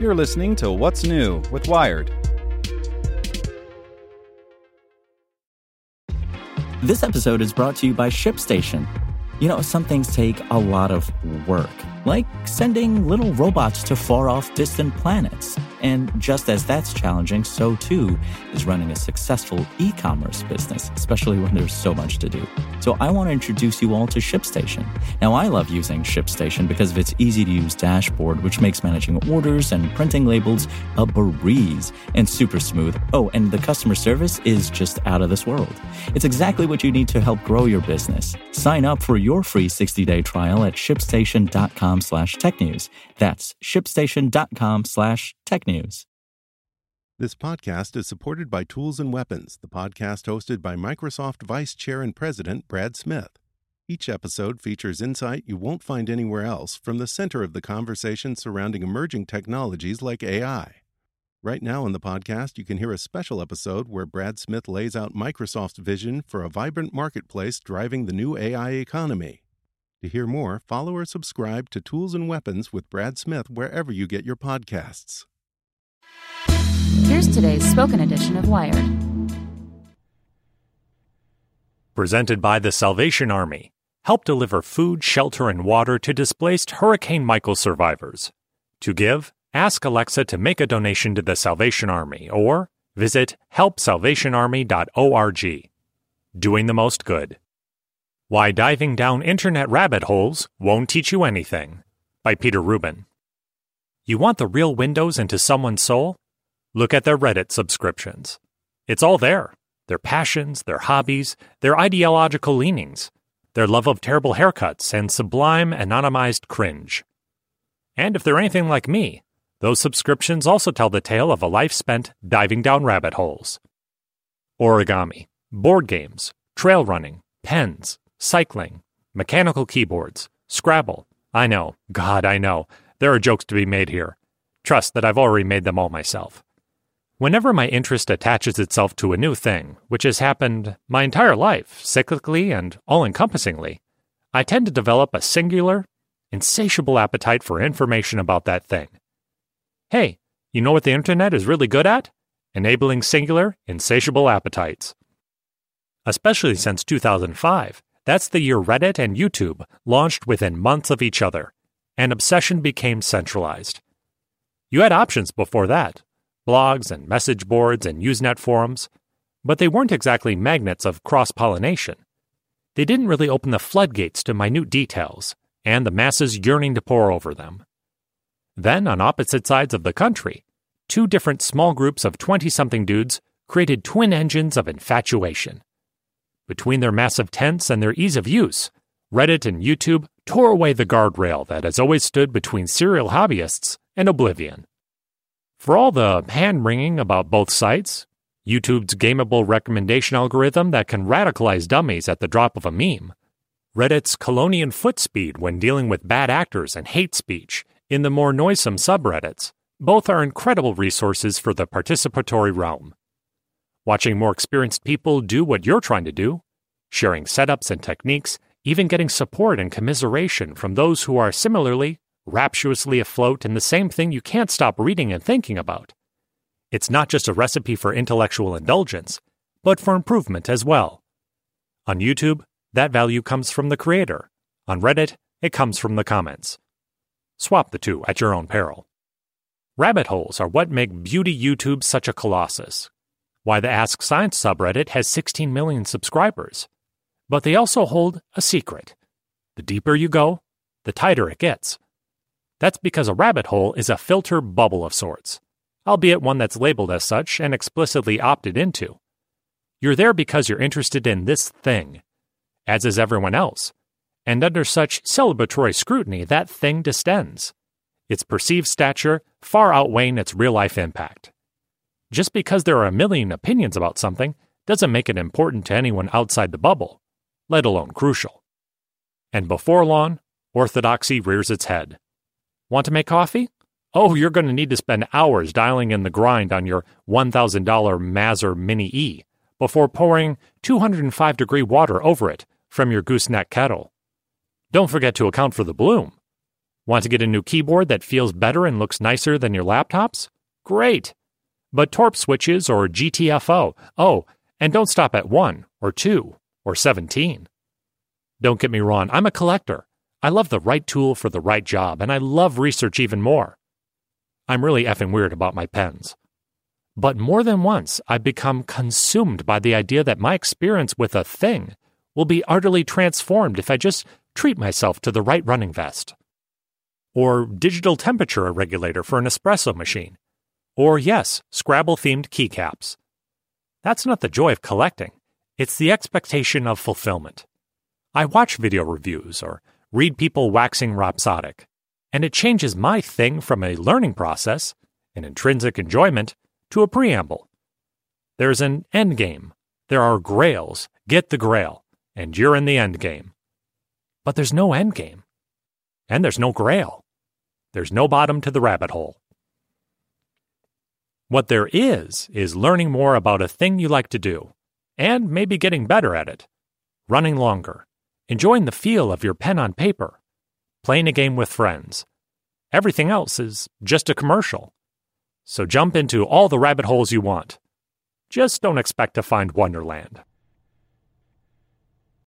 You're listening to What's New with Wired. This episode is brought to you by ShipStation. You know, some things take a lot of work, like sending little robots to far-off distant planets. And just as that's challenging, so too is running a successful e-commerce business, especially when there's so much to do. So I want to introduce you all to ShipStation. Now, I love using ShipStation because of its easy-to-use dashboard, which makes managing orders and printing labels a breeze and super smooth. Oh, and the customer service is just out of this world. It's exactly what you need to help grow your business. Sign up for your free 60-day trial at shipstation.com/technews. That's shipstation.com/technews. This podcast is supported by Tools and Weapons, the podcast hosted by Microsoft Vice Chair and President Brad Smith. Each episode features insight you won't find anywhere else from the center of the conversation surrounding emerging technologies like AI. Right now on the podcast, you can hear a special episode where Brad Smith lays out Microsoft's vision for a vibrant marketplace driving the new AI economy. To hear more, follow or subscribe to Tools and Weapons with Brad Smith wherever you get your podcasts. Here's today's spoken edition of Wired. Presented by the Salvation Army. Help deliver food, shelter, and water to displaced Hurricane Michael survivors. To give, ask Alexa to make a donation to the Salvation Army or visit helpsalvationarmy.org. Doing the most good. Why Diving Down Internet Rabbit Holes Won't Teach You Anything, by Peter Rubin. You want the real windows into someone's soul? Look at their Reddit subscriptions. It's all there. Their passions, their hobbies, their ideological leanings, their love of terrible haircuts and sublime anonymized cringe. And if they're anything like me, those subscriptions also tell the tale of a life spent diving down rabbit holes. Origami, board games, trail running, pens, cycling, mechanical keyboards, Scrabble. I know, God, I know, there are jokes to be made here. Trust that I've already made them all myself. Whenever my interest attaches itself to a new thing, which has happened my entire life, cyclically and all-encompassingly, I tend to develop a singular, insatiable appetite for information about that thing. Hey, you know what the internet is really good at? Enabling singular, insatiable appetites. Especially since 2005, that's the year Reddit and YouTube launched within months of each other, and obsession became centralized. You had options before that, blogs and message boards and Usenet forums, but they weren't exactly magnets of cross-pollination. They didn't really open the floodgates to minute details, and the masses yearning to pore over them. Then, on opposite sides of the country, two different small groups of 20-something dudes created twin engines of infatuation. Between their massive tents and their ease of use, Reddit and YouTube tore away the guardrail that has always stood between serial hobbyists and oblivion. For all the hand-wringing about both sites, YouTube's gameable recommendation algorithm that can radicalize dummies at the drop of a meme, Reddit's Colonian foot speed when dealing with bad actors and hate speech in the more noisome subreddits, both are incredible resources for the participatory realm. Watching more experienced people do what you're trying to do, sharing setups and techniques, even getting support and commiseration from those who are similarly rapturously afloat in the same thing you can't stop reading and thinking about. It's not just a recipe for intellectual indulgence, but for improvement as well. On YouTube, that value comes from the creator. On Reddit, it comes from the comments. Swap the two at your own peril. Rabbit holes are what make beauty YouTube such a colossus. Why the Ask Science subreddit has 16 million subscribers. But they also hold a secret. The deeper you go, the tighter it gets. That's because a rabbit hole is a filter bubble of sorts, albeit one that's labeled as such and explicitly opted into. You're there because you're interested in this thing, as is everyone else, and under such celebratory scrutiny that thing distends, its perceived stature far outweighing its real-life impact. Just because there are a million opinions about something doesn't make it important to anyone outside the bubble, let alone crucial. And before long, orthodoxy rears its head. Want to make coffee? Oh, you're going to need to spend hours dialing in the grind on your $1,000 Mazzer Mini E before pouring 205-degree water over it from your gooseneck kettle. Don't forget to account for the bloom. Want to get a new keyboard that feels better and looks nicer than your laptops? Great! But Torp switches or GTFO. Oh, and don't stop at 1 or 2 or 17. Don't get me wrong, I'm a collector. I love the right tool for the right job, and I love research even more. I'm really effing weird about my pens. But more than once, I've become consumed by the idea that my experience with a thing will be utterly transformed if I just treat myself to the right running vest. Or digital temperature regulator for an espresso machine. Or yes, Scrabble-themed keycaps. That's not the joy of collecting. It's the expectation of fulfillment. I watch video reviews or read people waxing rhapsodic, and it changes my thing from a learning process, an intrinsic enjoyment, to a preamble. There's an end game. There are grails. Get the grail, and you're in the end game. But there's no end game. And there's no grail. There's no bottom to the rabbit hole. What there is learning more about a thing you like to do, and maybe getting better at it. Running longer. Enjoying the feel of your pen on paper. Playing a game with friends. Everything else is just a commercial. So jump into all the rabbit holes you want. Just don't expect to find Wonderland.